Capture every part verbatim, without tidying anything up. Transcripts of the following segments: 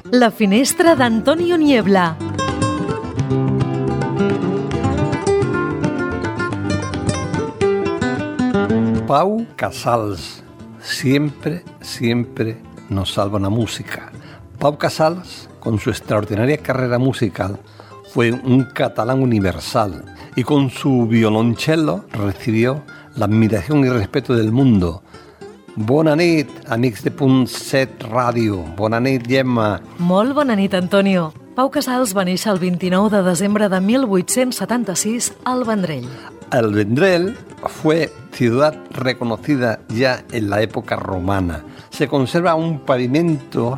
La finestra d'Antonio Niebla. Pau Casals, siempre, siempre nos salva la música. Pau Casals, con su extraordinaria carrera musical, fue un catalán universal y con su violoncello recibió la admiración y respeto del mundo. Bona nit, amics de Punt set Ràdio. Bona nit, Gemma. Molt bona nit, Antonio. Pau Casals va néixer el vint-i-nou de desembre de mil vuit-cents setanta-sis al Vendrell. El Vendrell fue ciudad reconocida ya en la época romana. Se conserva un pavimento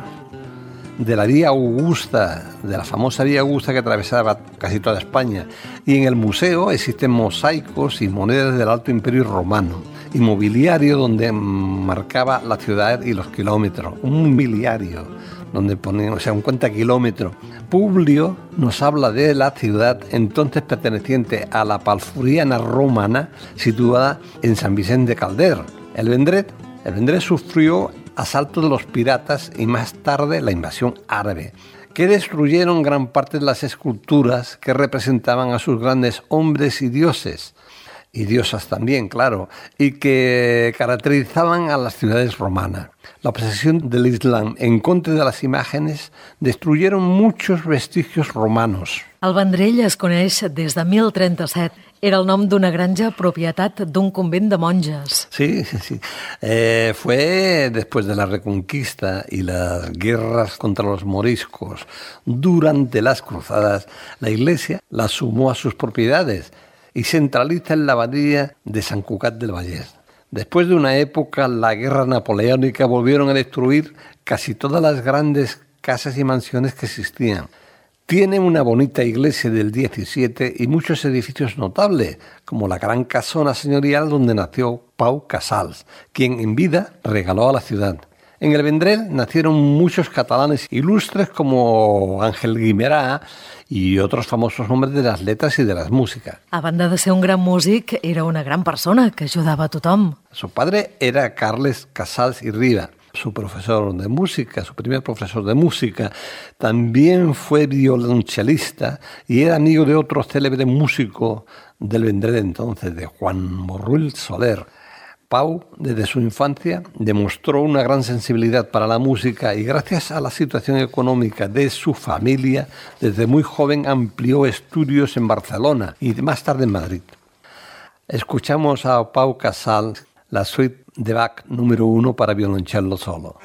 de la Vía Augusta, de la famosa Vía Augusta que atravesaba casi toda España. Y en el museo existen mosaicos y monedas del Alto Imperio Romano, y mobiliario donde marcaba la ciudad y los kilómetros. Un mobiliario donde ponía, o sea, un cuentakilómetro. Publio nos habla de la ciudad entonces perteneciente a la Palfuriana romana, situada en San Vicente de Calder. El Vendrell, el Vendrell sufrió asaltos de los piratas y más tarde la invasión árabe, que destruyeron gran parte de las esculturas que representaban a sus grandes hombres y dioses, y diosas también, claro, y que caracterizaban a las ciudades romanas. La obsesión del Islam en contra de las imágenes destruyeron muchos vestigios romanos. El Vendrell es coneix des de mil trenta-set. Era el nom d'una granja propietat d'un convent de monges. Sí, sí, sí. Eh, fue después de la Reconquista y las guerras contra los moriscos. Durante las cruzadas, la Iglesia la sumó a sus propiedades y centraliza en la abadía de San Cugat del Vallès. Después de una época, la guerra napoleónica, volvieron a destruir casi todas las grandes casas y mansiones que existían. Tiene una bonita iglesia del diecisiete y muchos edificios notables, como la gran casona señorial donde nació Pau Casals, quien en vida regaló a la ciudad. En el Vendrell nacieron muchos catalanes ilustres como Ángel Guimerà y otros famosos hombres de las letras y de las músicas. A banda de ser un gran músic, era una gran persona que ajudava a tothom. Su padre era Carles Casals y Riba, su profesor de música, su primer profesor de música. También fue violonchelista y era amigo de otro célebre músico del Vendrell entonces, de Juan Borrull Soler. Pau, desde su infancia, demostró una gran sensibilidad para la música y gracias a la situación económica de su familia, desde muy joven amplió estudios en Barcelona y más tarde en Madrid. Escuchamos a Pau Casals, la suite de Bach número uno para violoncello solo.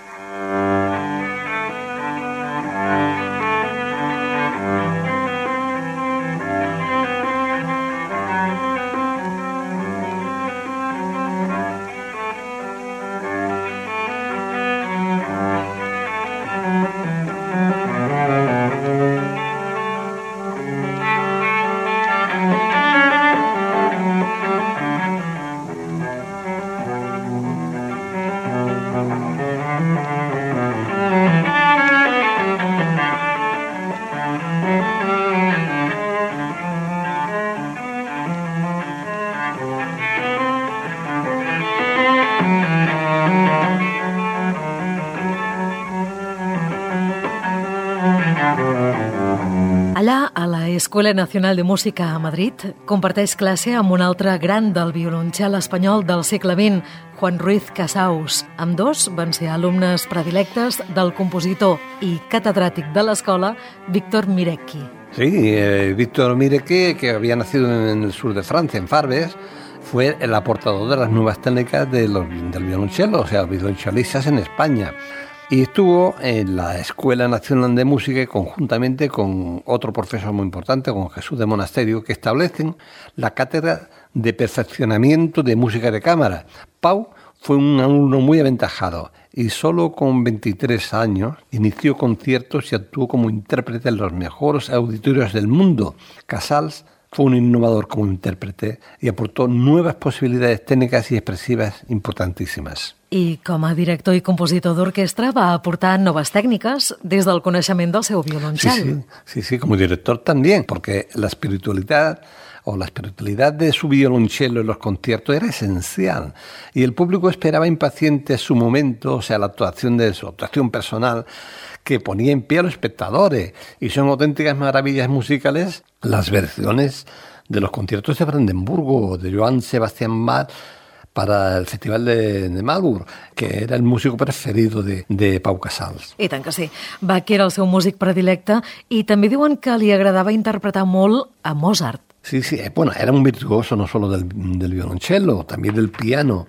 Allà, a la Escuela Nacional de Música a Madrid, comparteix classe amb un altre gran del violoncel espanyol del segle vint, Juan Ruiz Casaus. Ambdós van ser alumnes predilectes del compositor i catedràtic de l'escola, Víctor Mirecki. Sí, eh, Víctor Mirecki, que había nacido en el sur de Francia, en Farbes, fue el aportador de las nuevas técnicas de los, del violoncello, o sea, violonchelistas en España. Y estuvo en la Escuela Nacional de Música conjuntamente con otro profesor muy importante, con Jesús de Monasterio, que establecen la cátedra de perfeccionamiento de música de cámara. Pau fue un alumno muy aventajado y solo con veintitrés años inició conciertos y actuó como intérprete en los mejores auditorios del mundo. Casals fue un innovador como intérprete y aportó nuevas posibilidades técnicas y expresivas importantíssimes. I com a director i compositor d'orquestra va aportar noves tècniques des del coneixement del seu violoncel. Sí, sí, sí, sí, como director también, porque la espiritualidad o la espiritualidad de su violonchelo en los conciertos era esencial y el público esperaba impaciente su momento, o sea, la actuación de su actuación personal que ponía en pie a los espectadores, y son auténticas maravillas musicales las versiones de los conciertos de Brandenburgo, de Johann Sebastian Bach, para el Festival de, de Marburg, que era el músico preferido de, de Pau Casals. I tant que sí. Bach era el seu músic predilecte i també diuen que li agradava interpretar molt a Mozart. Sí, sí, bueno, era un virtuoso no solo del, del violonchelo, también del piano.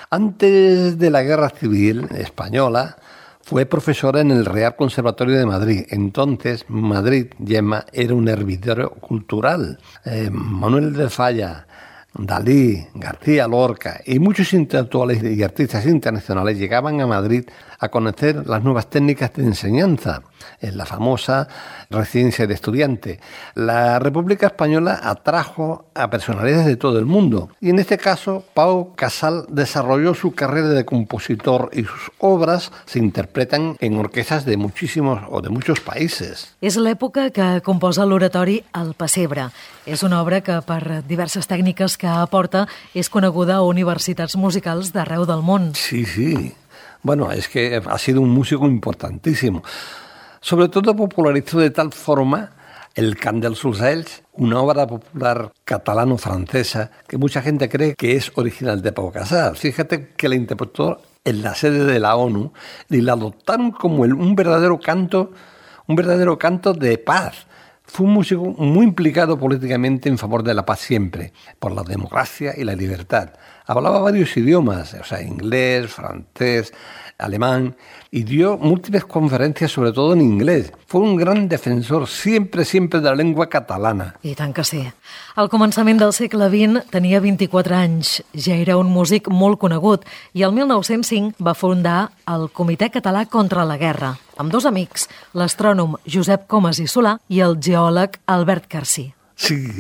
Antes de la Guerra Civil Española, fue profesor en el Real Conservatorio de Madrid. Entonces, Madrid, Gemma, era un hervidero cultural. Eh, Manuel de Falla, Dalí, García Lorca y muchos intelectuales y artistas internacionales llegaban a Madrid a conocer las nuevas técnicas de enseñanza en la famosa residencia de estudiantes. La República Española atrajo a personalidades de todo el mundo y en este caso Pau Casals desarrolló su carrera de compositor y sus obras se interpretan en orquestas de muchísimos o de muchos países. És l'època que composa l'oratori El Pessebre. És una obra que per diverses tècniques que aporta és coneguda a universitats musicals d'arreu del món. Sí, sí. Bueno, es que ha sido un músico importantísimo. Sobre todo popularizó de tal forma el Cant dels Ocells, una obra popular catalano-francesa que mucha gente cree que es original de Pau Casals. Fíjate que la interpretó en la sede de la ONU y la adoptaron como el, un verdadero canto, un verdadero canto de paz. Fue un músico muy implicado políticamente en favor de la paz siempre, por la democracia y la libertad. Hablaba varios idiomas, o sea, inglés, francés, alemán, y dio múltiples conferencias, sobre todo en inglés. Fue un gran defensor siempre, siempre de la lengua catalana. I tant que sí. Al començament del segle vint tenia vint-i-quatre anys, ja era un músic molt conegut i el mil nou-cents cinc va fundar el Comitè Català contra la Guerra, amb dos amics, l'astrònom Josep Comas i Solà i el geòleg Albert Carcí. Sí,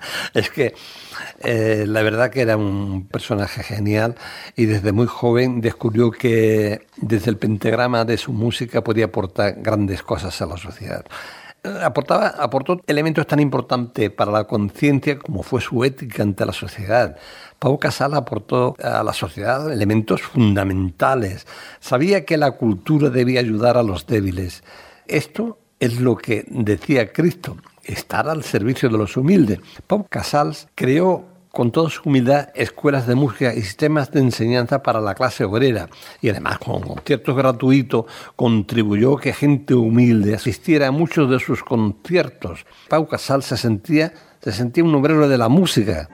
es que eh, la verdad que era un personaje genial y desde muy joven descubrió que desde el pentagrama de su música podía aportar grandes cosas a la sociedad. Aportaba, aportó elementos tan importantes para la conciencia como fue su ética ante la sociedad. Pau Casals aportó a la sociedad elementos fundamentales. Sabía que la cultura debía ayudar a los débiles. Esto es lo que decía Cristo, estar al servicio de los humildes. Pau Casals creó con toda su humildad escuelas de música y sistemas de enseñanza para la clase obrera y además con conciertos gratuitos contribuyó que gente humilde asistiera a muchos de sus conciertos. Pau Casals se sentía, se sentía un obrero de la música.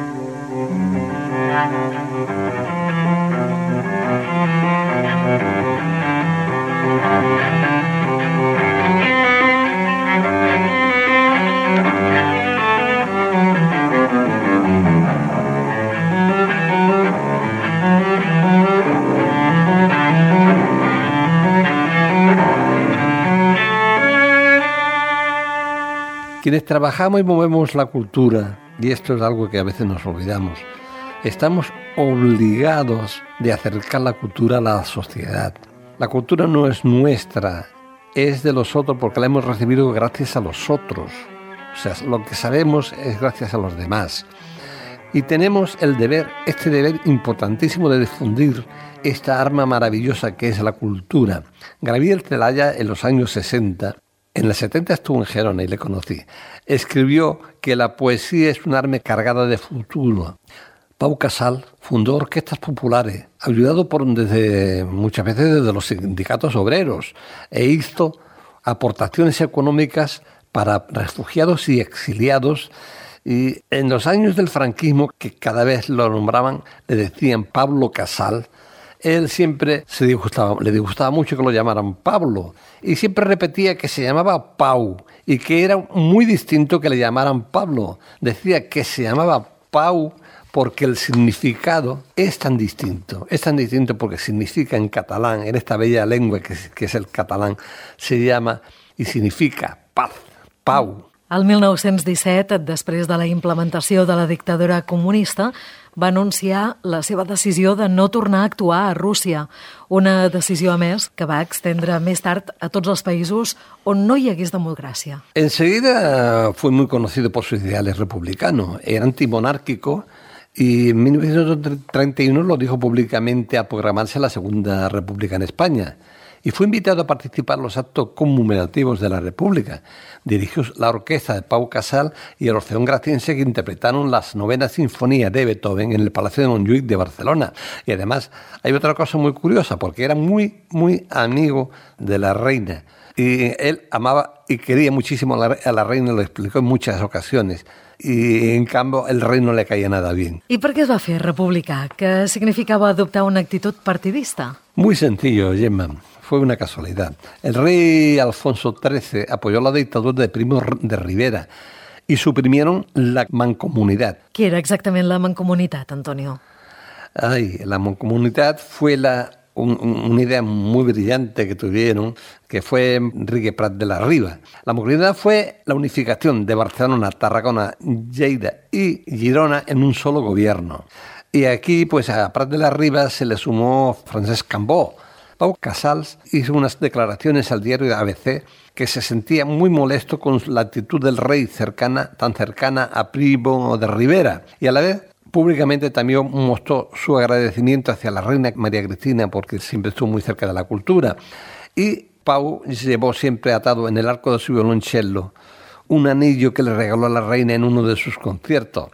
Quienes trabajamos y movemos la cultura, y esto es algo que a veces nos olvidamos, estamos obligados de acercar la cultura a la sociedad. La cultura no es nuestra, es de los otros porque la hemos recibido gracias a los otros. O sea, lo que sabemos es gracias a los demás. Y tenemos el deber, este deber importantísimo de difundir esta arma maravillosa que es la cultura. Gabriel Celaya en los años sesenta, en los setenta estuvo en Gerona y le conocí. Escribió que la poesía es un arma cargada de futuro. Pau Casals fundó orquestas populares, ayudado por desde, muchas veces desde los sindicatos obreros, e hizo aportaciones económicas para refugiados y exiliados. Y en los años del franquismo, que cada vez lo nombraban, le decían Pablo Casals. Él siempre se disgustaba, le disgustaba mucho que lo llamaran Pablo y siempre repetía que se llamaba Pau y que era muy distinto que le llamaran Pablo. Decía que se llamaba Pau porque el significado es tan distinto, es tan distinto porque significa en catalán, en esta bella lengua que es, que es el catalán, se llama y significa paz, Pau. El mil nou-cents disset, després de la implementació de la dictadura comunista, va anunciar la seva decisió de no tornar a actuar a Rússia, una decisió, a més, que va extendre més tard a tots els països on no hi hagués democràcia. Enseguida fue muy conocido por sus ideales republicanos, era antimonárquico y en mil novecientos treinta y uno lo dijo públicamente al proclamarse la Segunda República en España. Y fue invitado a participar en los actos conmemorativos de la República. Dirigió la orquesta de Pau Casals y el Orfeón Graciense, que interpretaron las novenas sinfonías de Beethoven en el Palacio de Montjuïc de Barcelona. Y además hay otra cosa muy curiosa, porque era muy, muy amigo de la reina. Y él amaba y quería muchísimo a la, a la reina, lo explicó en muchas ocasiones. Y en cambio el rei no le caía nada bien. I per què es va fer republicà? Què significava adoptar una actitud partidista? Muy sencillo, Gemma. Fue una casualidad. El rey Alfonso trece apoyó la dictadura de Primo de Rivera y suprimieron la mancomunidad. Què era exactament la mancomunitat, Antonio? Ay, la mancomunidad fue la, un, una idea muy brillante que tuvieron, que fue Enrique Prat de la Riba. La mancomunidad fue la unificación de Barcelona, Tarragona, Lleida y Girona en un solo gobierno. Y aquí, pues a Prat de la Riba se le sumó Francesc Cambó. Pau Casals hizo unas declaraciones al diario A B C que se sentía muy molesto con la actitud del rey cercana, tan cercana a Primo de Rivera, y a la vez públicamente también mostró su agradecimiento hacia la reina María Cristina porque siempre estuvo muy cerca de la cultura. Y Pau llevó siempre atado en el arco de su violoncello un anillo que le regaló a la reina en uno de sus conciertos.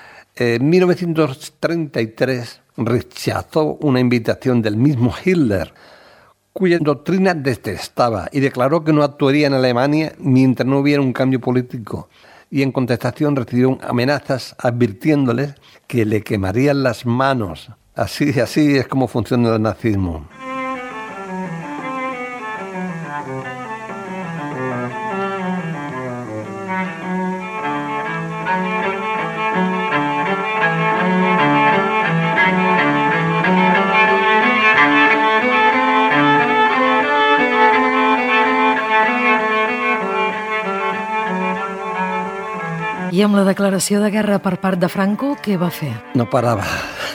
En mil novecientos treinta y tres rechazó una invitación del mismo Hitler, cuya doctrina detestaba, y declaró que no actuaría en Alemania mientras no hubiera un cambio político. Y en contestación recibió amenazas advirtiéndoles que le quemarían las manos. Así, así es como funciona el nazismo. I amb la declaració de guerra per part de Franco, què va fer? No paraba,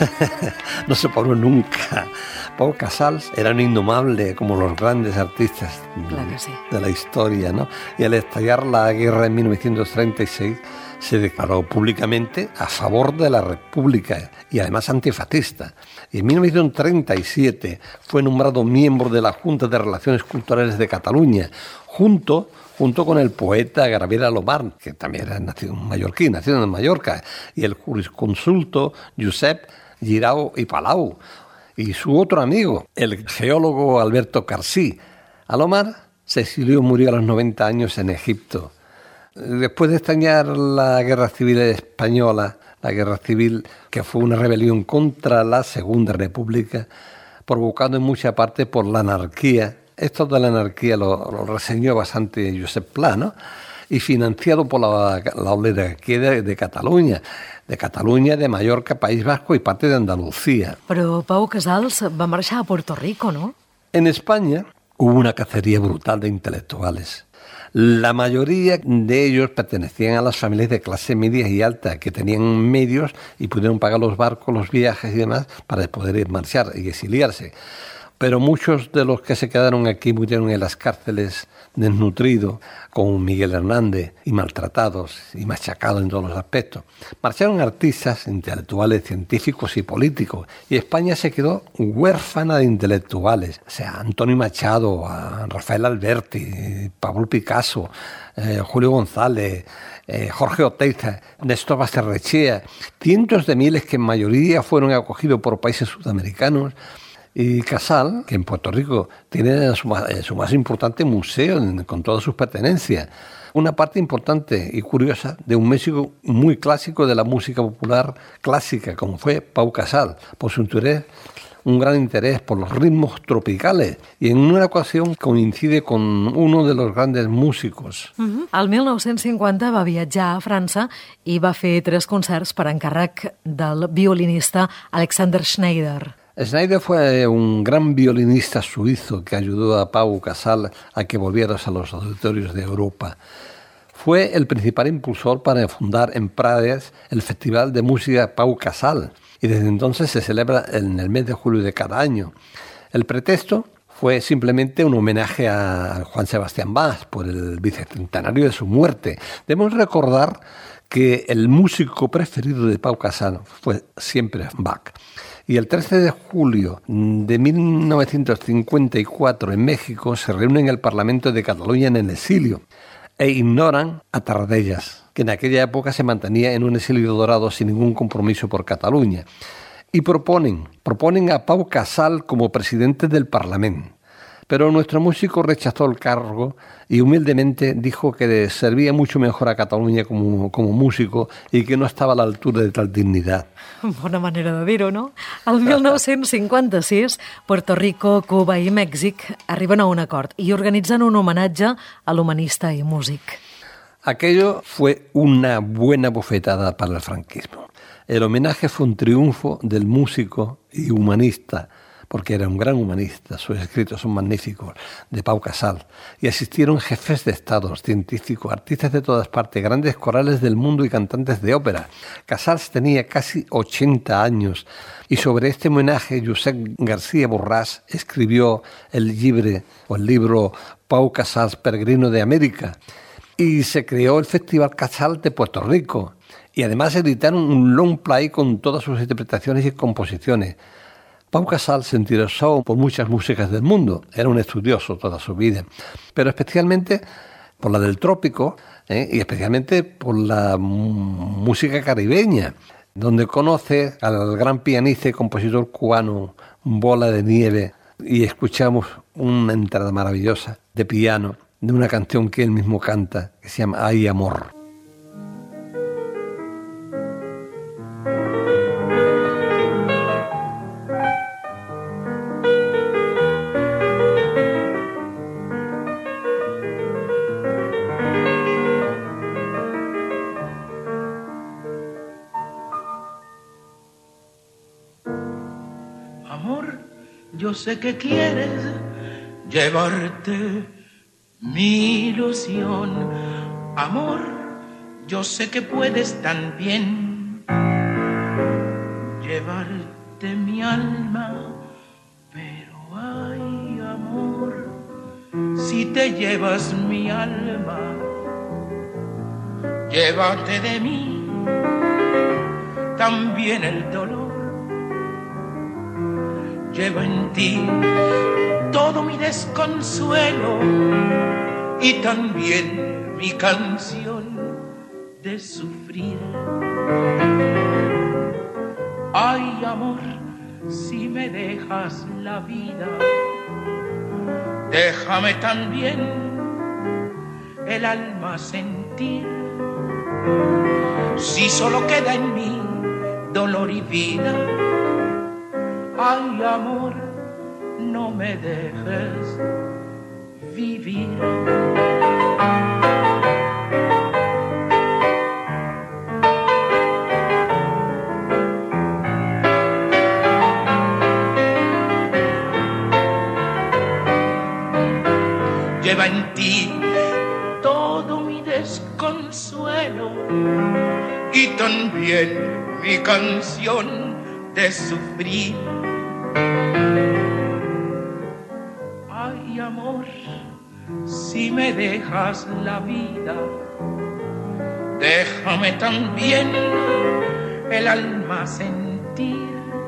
no se paró nunca. Pau Casals era un indomable como los grandes artistas Clar que sí. de la historia, ¿no? Y al estallar la guerra en mil novecientos treinta y seis se declaró públicamente a favor de la República y además antifascista. Y en mil novecientos treinta y siete fue nombrado miembro de la Junta de Relaciones Culturales de Cataluña, junto junto con el poeta Gabriel Alomar, que también era nacido en mallorquí, nacido en Mallorca, y el jurisconsulto Josep Girau i Palau, y su otro amigo, el geólogo Alberto Carsí. Alomar se exilió y murió a los noventa años en Egipto. Después de estallar la Guerra Civil Española, la Guerra Civil que fue una rebelión contra la Segunda República, provocado en mucha parte por la anarquía. Esto de la anarquía lo, lo reseñó bastante Josep Pla, ¿no? Y financiado por la, la oligarquía de, de Cataluña, de Cataluña, de Mallorca, País Vasco y parte de Andalucía. Però Pau Casals va marxar a Puerto Rico, ¿no? En España hubo una cacería brutal de intelectuales. La mayoría de ellos pertenecían a las familias de clase media y alta, que tenían medios y pudieron pagar los barcos, los viajes y demás para poder marchar y exiliarse. Pero muchos de los que se quedaron aquí murieron en las cárceles desnutridos, como Miguel Hernández, y maltratados y machacados en todos los aspectos. Marcharon artistas, intelectuales, científicos y políticos, y España se quedó huérfana de intelectuales. O sea, Antonio Machado, Rafael Alberti, Pablo Picasso, eh, Julio González, eh, Jorge Oteiza, Néstor Basterrechea, cientos de miles que en mayoría fueron acogidos por países sudamericanos. Y Casals, que en Puerto Rico tiene su más, su más importante museo en, con todas sus pertenencias. Una parte importante y curiosa de un México muy clásico de la música popular clásica, como fue Pau Casals, por su interés, un gran interés por los ritmos tropicales. Y en una ocasión coincide con uno de los grandes músicos. Uh-huh. El mil nou-cents cinquanta va viatjar a França i va fer tres concerts per encàrrec del violinista Alexander Schneider. Schneider fue un gran violinista suizo que ayudó a Pau Casals a que volviera a los auditorios de Europa. Fue el principal impulsor para fundar en Prades el Festival de Música Pau Casals, y desde entonces se celebra en el mes de julio de cada año. El pretexto fue simplemente un homenaje a Juan Sebastián Bach por el bicentenario de su muerte. Debemos recordar que el músico preferido de Pau Casals fue siempre Bach. Y el trece de julio de mil novecientos cincuenta y cuatro en México se reúne en el Parlamento de Cataluña en el exilio e ignoran a Tarradellas, que en aquella época se mantenía en un exilio dorado sin ningún compromiso por Cataluña. Y proponen, proponen a Pau Casals como presidente del Parlamento. Pero nuestro músico rechazó el cargo y humildemente dijo que servía mucho mejor a Cataluña como, como músico i que no estava a l'altura de tal dignitat. Bona manera de dir-ho, no? El mil nou-cents cinquanta-sis, Puerto Rico, Cuba i Mèxic arriben a un acord i organitzen un homenatge a l'humanista i músic. Aquello fue una buena bofetada para el franquismo. El homenaje fue un triunfo del músico y humanista, porque era un gran humanista, sus escritos son magníficos, de Pau Casals, y asistieron jefes de Estado, científicos, artistas de todas partes, grandes corales del mundo y cantantes de ópera. Casals tenía casi ochenta años, y sobre este homenaje Josep García Borràs escribió el libre, o el libro Pau Casals, Peregrino de América, y se creó el Festival Casals de Puerto Rico, y además editaron un long play con todas sus interpretaciones y composiciones. Pau Casals se interesó por muchas músicas del mundo, era un estudioso toda su vida, pero especialmente por la del trópico ¿eh? y especialmente por la música caribeña, donde conoce al gran pianista y compositor cubano Bola de Nieve y escuchamos una entrada maravillosa de piano de una canción que él mismo canta, que se llama Ay Amor. Yo sé que quieres llevarte mi ilusión, amor, yo sé que puedes también llevarte mi alma, pero ay, amor, si te llevas mi alma, llévate de mí también el dolor. Llevo en ti todo mi desconsuelo y también mi canción de sufrir. Ay, amor, si me dejas la vida, déjame también el alma sentir. Si solo queda en mí dolor y vida, ay, amor, no me dejes vivir. Lleva en ti todo mi desconsuelo y también mi canción de sufrir. Ay, amor, si me dejas la vida, déjame también el alma sentir.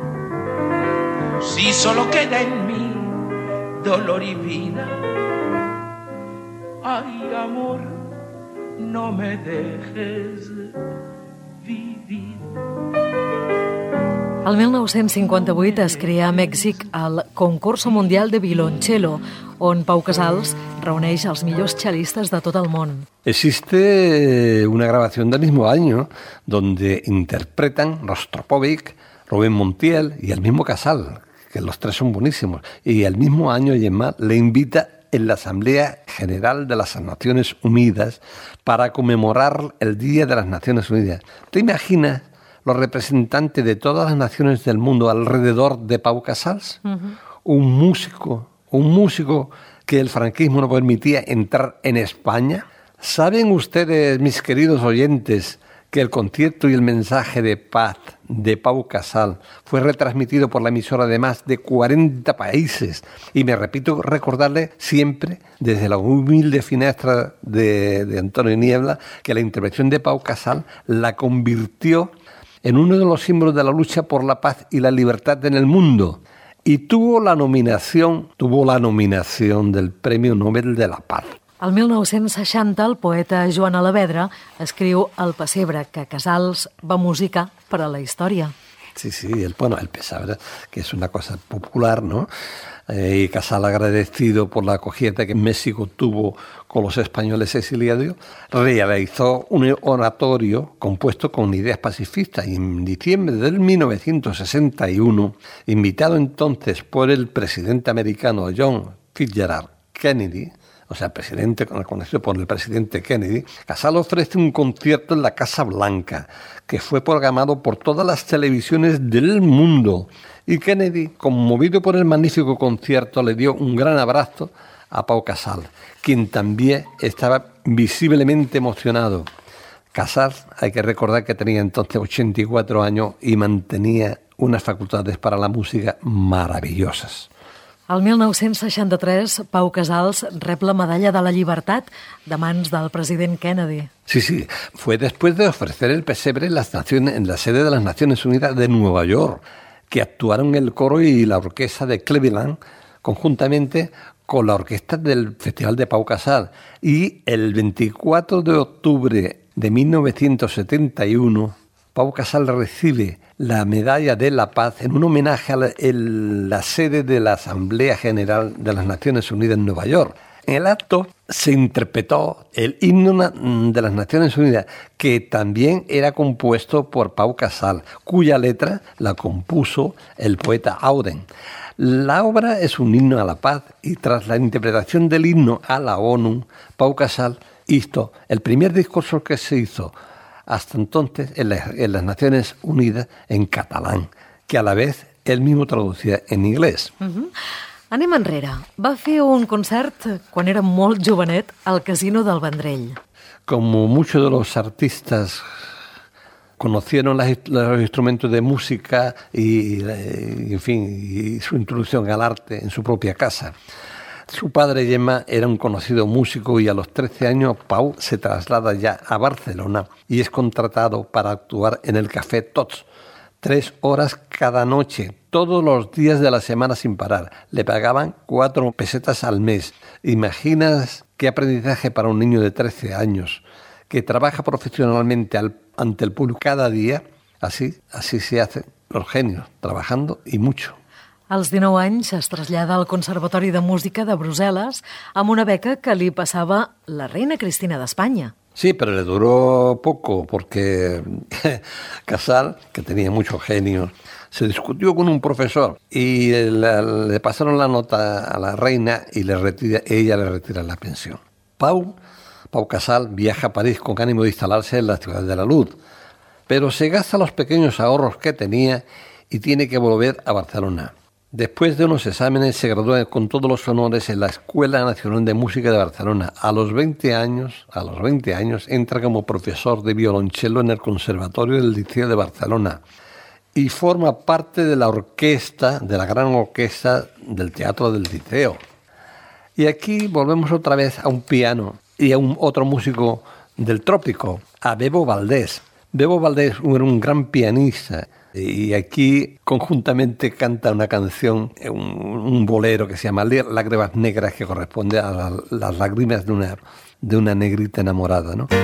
Si solo queda en mí dolor y vida, ay, amor, no me dejes vivir. El mil nou-cents cinquanta-vuit es crea a Mèxic el Concurso Mundial de Violoncello, on Pau Casals reuneix els millors cellistas de tot el món. Existe una grabación del mismo año donde interpretan Rostropovich, Rubén Montiel y el mismo Casals, que los tres son buenísimos. Y el mismo año Gemma le invita en la Asamblea General de las Naciones Unidas para conmemorar el Día de las Naciones Unidas. ¿Te imaginas los representantes de todas las naciones del mundo alrededor de Pau Casals? Uh-huh. Un músico, un músico que el franquismo no permitía entrar en España, ¿Saben ustedes, mis queridos oyentes, que el concierto y el mensaje de paz de Pau Casals fue retransmitido por la emisora de más de cuarenta países? Y me repito recordarle siempre, desde la humilde finestra de, de Antonio Niebla, que la intervención de Pau Casals la convirtió en uno de los símbolos de la lucha por la paz y la libertad en el mundo. Y tuvo la nominación, tuvo la nominación del Premio Nobel de la Paz. El mil nou-cents seixanta, el poeta Joan Alavedra escriu El pessebre, que Casals va musicar per a la història. Sí, sí, el, bueno, el pesebre, que es una cosa popular, ¿no? Eh, y Casals, agradecido por la acogida que México tuvo con los españoles exiliados, realizó un oratorio compuesto con ideas pacifistas. Y en diciembre del mil novecientos sesenta y uno, invitado entonces por el presidente americano John Fitzgerald Kennedy, o sea, presidente, conocido por el presidente Kennedy, Casals ofrece un concierto en la Casa Blanca, que fue programado por todas las televisiones del mundo. Y Kennedy, conmovido por el magnífico concierto, le dio un gran abrazo a Pau Casals, quien también estaba visiblemente emocionado. Casals, hay que recordar que tenía entonces ochenta y cuatro años y mantenía unas facultades para la música maravillosas. El mil nou-cents seixanta-tres, Pau Casals rep la Medalla de la Llibertat de mans del president Kennedy. Sí, sí, fue después de ofrecer el pesebre en, las naciones, en la sede de las Naciones Unidas de Nueva York, que actuaron el coro y la orquesta de Cleveland conjuntamente con la orquesta del Festival de Pau Casals. Y el veinticuatro de octubre de mil novecientos setenta y uno, Pau Casals recibe la Medalla de la Paz en un homenaje a la, el, la sede de la Asamblea General de las Naciones Unidas en Nueva York. En el acto se interpretó el himno de las Naciones Unidas, que también era compuesto por Pau Casals, cuya letra la compuso el poeta Auden. La obra es un himno a la paz y tras la interpretación del himno a la ONU, Pau Casals hizo el primer discurso que se hizo hasta entonces en, la, en las Naciones Unidas en catalán, que a la vez él mismo traducía en inglés. Uh-huh. Anem enrere. Va fer un concert quan era molt jovenet al Casino del Vendrell. Como muchos de los artistas conocieron las, los instrumentos de música y, y, en fin, y su introducción al arte en su propia casa. Su padre, Gemma, era un conocido músico y a los trece años Pau se traslada ya a Barcelona y es contratado para actuar en el Café Tots. Tres horas cada noche, todos los días de la semana sin parar. Le pagaban cuatro pesetas al mes. ¿Imaginas qué aprendizaje para un niño de trece años que trabaja profesionalmente al, ante el público cada día? Así, así se hacen los genios, trabajando y mucho. Als dinou anys es trasllada al Conservatori de Música de Brussel·les amb una beca que li passava la reina Cristina d'Espanya. Sí, pero le duró poco porque Casals, que tenía mucho genio, se discutió con un profesor y le, le pasaron la nota a la reina y le retira, ella le retira la pensión. Pau, Pau Casals viaja a París con ánimo de instalarse en la Ciudad de la Luz, pero se gasta los pequeños ahorros que tenía y tiene que volver a Barcelona. Después de unos exámenes se graduó con todos los honores en la Escuela Nacional de Música de Barcelona. A los veinte años, a los veinte años entra como profesor de violonchelo en el Conservatorio del Liceo de Barcelona y forma parte de la orquesta, de la gran orquesta del Teatro del Liceo. Y aquí volvemos otra vez a un piano y a un otro músico del trópico, a Bebo Valdés. Bebo Valdés era un gran pianista. Y aquí conjuntamente canta una canción, un, un bolero que se llama Lágrimas Negras, que corresponde a la, las lágrimas de una, de una negrita enamorada, ¿no?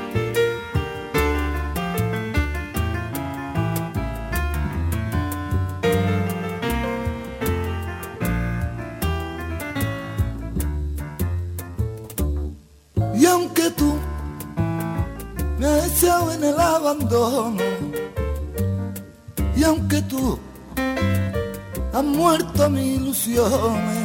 Y aunque tú me has echado en el abandono, y aunque tú has muerto mis ilusiones,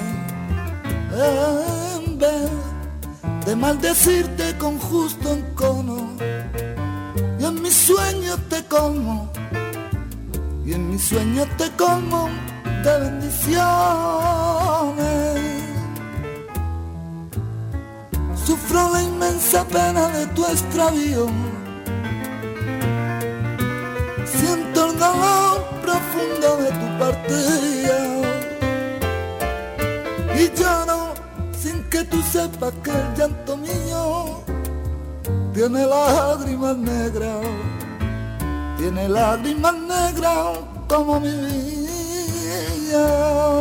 en vez de maldecirte con justo encono, y en mis sueños te como, y en mis sueños te como de bendiciones. sufro la inmensa pena de tu extravío. Siento el dolor profundo de tu partida y lloro sin que tú sepas que el llanto mío tiene lágrimas negras, tiene lágrimas negras como mi vida.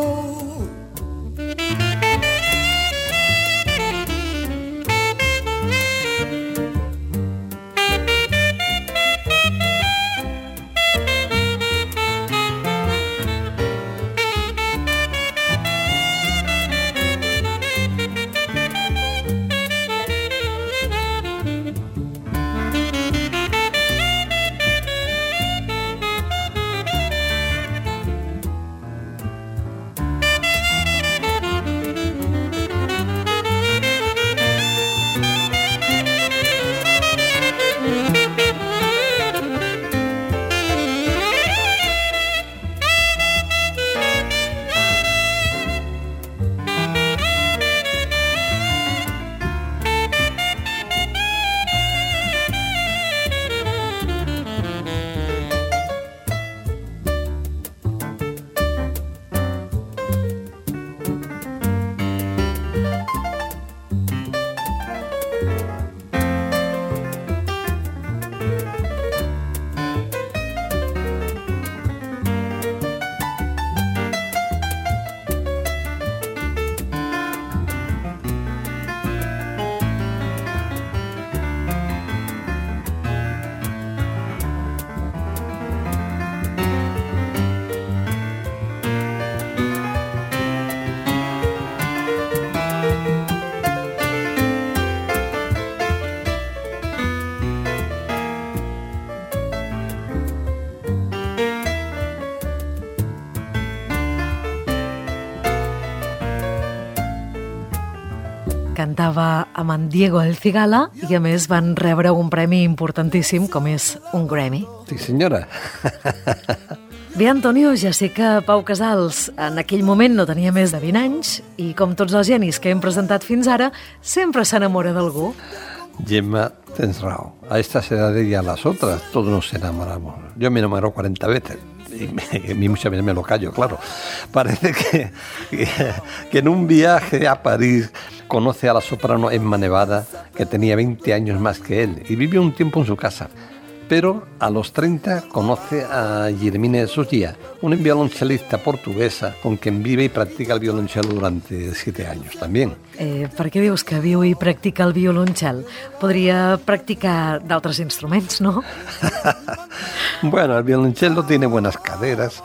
Cantava amb en Diego El Cigala i, a més, van rebre un premi importantíssim com és un Grammy. Sí, senyora. Bé, Antonio, ja sé que Pau Casals en aquell moment no tenia més de vint anys i, com tots els genis que hem presentat fins ara, sempre s'enamora d'algú. Gemma, tens raó. A estas edades y a las otras todos nos enamoramos. Yo me enamoro cuarenta veces. Y, me, y muchas veces me lo callo, claro. Parece que, que, que en un viaje a París conoce a la soprano Emma Nevada, que tenía veinte años más que él, y vivió un tiempo en su casa. Pero a los treinta conoce a Guillermina de Sogía, una violonchelista portuguesa con quien vive y practica el violonchelo durante siete años también. Eh, per què dius que viu i practica el violoncel? Podria practicar d'altres instruments, no? Bueno, el violonchelo tiene buenas caderas,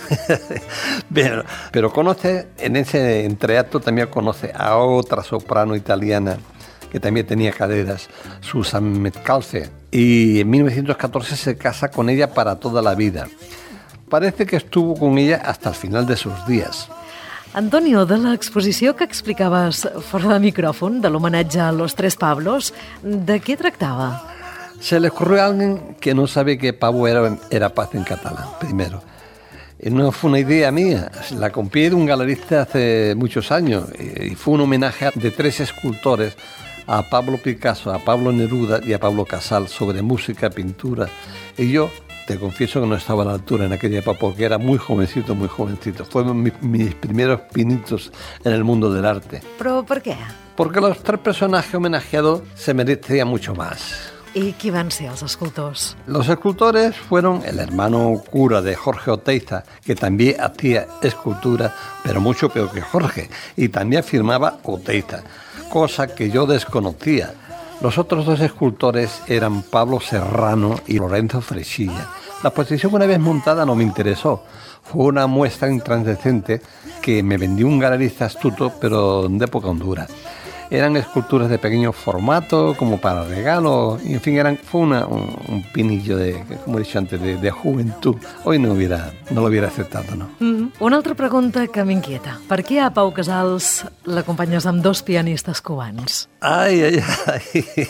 pero, pero conoce, en ese entreacto también conoce a otra soprano italiana que también tenía caderas, Susan Metcalfe, y en mil novecientos catorce se casa con ella para toda la vida. Parece que estuvo con ella hasta el final de sus días. Antonio, de l'exposició que explicaves fora de micròfon, de l'homenatge a los tres Pablos, de què tractava? Se le ocurrió a alguien que no sabe que Pablo era, era paz en catalán, primero. Y no fue una idea mía, la copié de un galerista hace muchos años y fue un homenaje de tres escultores, a Pablo Picasso, a Pablo Neruda y a Pablo Casals, sobre música, pintura. Y yo te confieso que no estaba a la altura en aquella época porque era muy jovencito, muy jovencito. Fueron mis, mis primeros pinitos en el mundo del arte. Però per què? Porque los tres personajes homenajeados se merecían mucho más. I qui van ser els escultors? Los escultores fueron el hermano cura de Jorge Oteiza, que también hacía escultura, pero mucho peor que Jorge, y también firmaba Oteiza, cosa que yo desconocía. Los otros dos escultores eran Pablo Serrano y Lorenzo Fresilla. La exposición, una vez montada, no me interesó. Fue una muestra intransigente que me vendió un galerista astuto, pero de época hondura. Eran esculturas de pequeño formato, como para regalo, y en fin, eran, fue una, un, un pinillo de, como he dicho antes, de, de juventud. Hoy no, hubiera, no lo hubiera aceptado, ¿no? Mm-hmm. Una altra pregunta que m'inquieta. Per què a Pau Casals l'acompanyes amb dos pianistes cubans? Ay, ay, ay.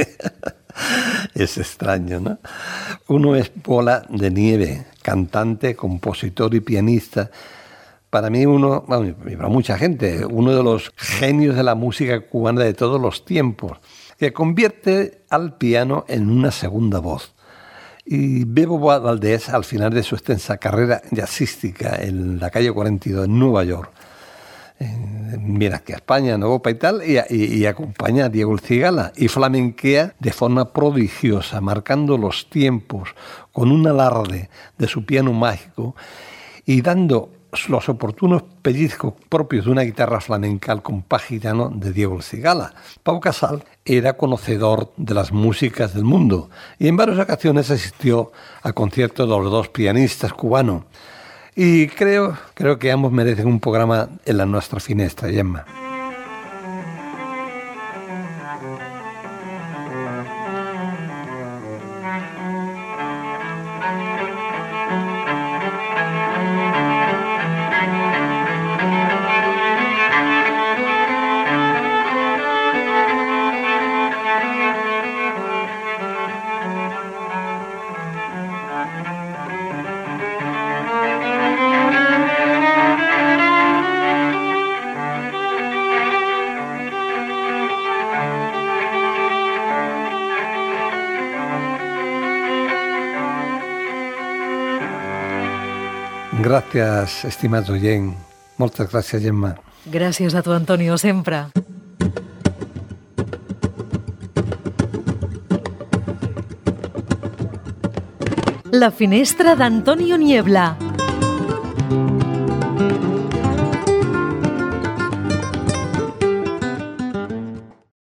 Es extraño, ¿no? Uno es Bola de Nieve, cantante, compositor y pianista, para mí uno, bueno, para mucha gente, uno de los genios de la música cubana de todos los tiempos, que convierte al piano en una segunda voz. Y Bebo Valdés, al final de su extensa carrera jazzística en la calle cuarenta y dos en Nueva York, mira que España, en Europa y tal, y, y, y acompaña a Diego El Cigala y flamenquea de forma prodigiosa, marcando los tiempos con un alarde de su piano mágico y dando los oportunos pellizcos propios de una guitarra flamenca al compás gitano de Diego El Cigala. Pau Casals era conocedor de las músicas del mundo y en varias ocasiones asistió a conciertos de los dos pianistas cubanos. Y creo, creo que ambos merecen un programa en la nuestra finestra, Gemma. Gràcies, estimats oients. Moltes gràcies, Gemma. Gràcies a tu, Antonio, sempre. La finestra d'Antonio Niebla.